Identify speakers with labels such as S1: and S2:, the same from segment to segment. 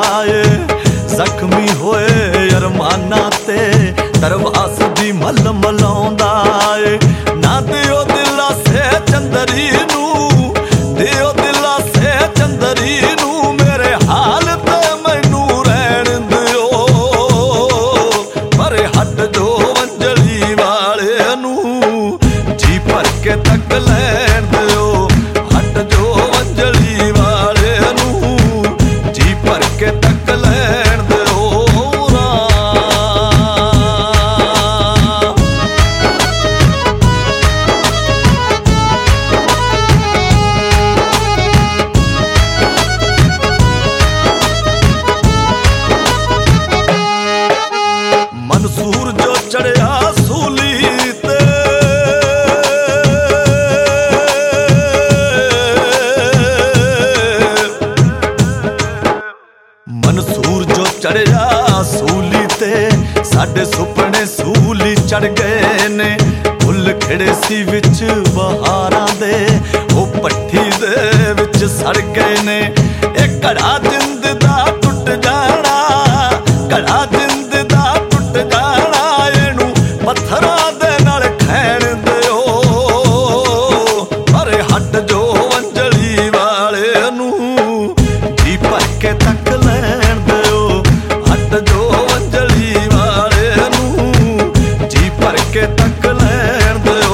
S1: ਏ। ਜ਼ਖਮੀ ਹੋਏ ਅਰਮਾਨਾਂ ਤੇ ਦਰਵਾਸ ਦੀ ਮੱਲ ਮਲਾਉਂਦਾ ਏ। ਨਾ ਦਿਓ ਦਿਲਾਸੇ ਚੰਦਰੀ ਨੂੰ, ਦਿਓ ਦਿਲਾਸੇ ਚੰਦਰੀ ਨੂੰ, ਮੇਰੇ ਹਾਲ ਤੇ ਮੈਨੂੰ ਰਹਿਣ ਦਿਓ। ਪਰ ਹੱਟ ਜੋ ਵੰਜਲੀ ਵਾਲੇ ਨੂੰ, ਜੀ ਭਰ ਕੇ ਤੱਕ ਲੈਣ ਦਿਓ। ਹੱਟ ਜੋ ਵੰਜਲੀ ਵਾਲੇ ਨੂੰ, ਜੀ ਭਰ ਕੇ ਤੱਕ ਲੈਣ ਦਿਓ। ਮਨਸੂਰ ਜੋ ਚੜਿਆ ਸੂਲੀ ਤੇ, ਮਨਸੂਰ ਜੋ ਚੜਿਆ ਸੂਲੀ ਤੇ, ਸਾਡੇ ਸੁਪਨੇ ਸੂਲੀ ਚੜ ਗਏ ਨੇ। ਫੁੱਲ ਖਿੜੇ ਸੀ ਵਿੱਚ ਬਹਾਰਾਂ ਦੇ, ਉਹ ਪੱਠੀ ਦੇ ਵਿੱਚ ਸੜ ਗਏ ਨੇ। ਇਹ ਘੜਾ ਜਿੰਦ ਦਾ ਟੁੱਟ ਜਾਣਾ, ਘੜਾ ਜਿੰਦ ਦਾ ਟੁੱਟ ਜਾਣਾ, ਇਹਨੂੰ ਪੱਥਰਾਂ ਦੇ ਨਾਲ ਖੈਣ ਦਿਓ। ਪਰ ਹੱਟ ਜੋ ਵੰਜਲੀ ਵਾਲੇ ਨੂੰ, ਜੀ ਭਰ ਕੇ ਤੱਕ ਲੈਣ ਦਿਓ। ਹੱਟ ਜੋ ਵੰਜਲੀ ਵਾਲੇ ਨੂੰ, ਜੀ ਭਰ ਕੇ ਤੱਕ ਲੈਣ ਦਿਓ।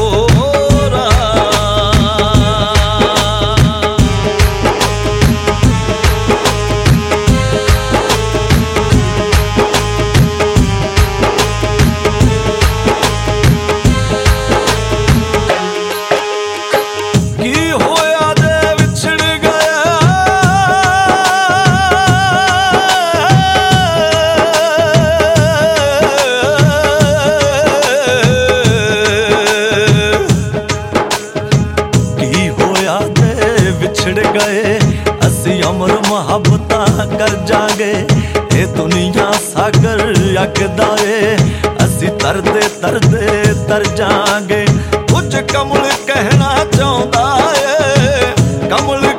S1: ਕੀ ਹੋਇਆ ਜੇ ਵਿਛੜ ਗਿਆ, ਕੀ ਹੋਇਆ ਜੇ ਵਿਛੜ ਗਏ। ਅਸੀਂ ਅਮਰ ਮੁਹੱਬਤਾਂ ਕਰ ਜਾਗੇ, ਇਹ ਦੁਨੀਆ ਸਾਗਰ ਅੱਗਦਾ ਏ। ਅਸੀਂ ਤਰਦੇ ਤਰਦੇ ਤਰ ਜਾਗੇ। ਕੁਝ ਕਮਲ ਕਹਿਣਾ ਚਾਹੁੰਦਾ ਏ, ਕਮਲ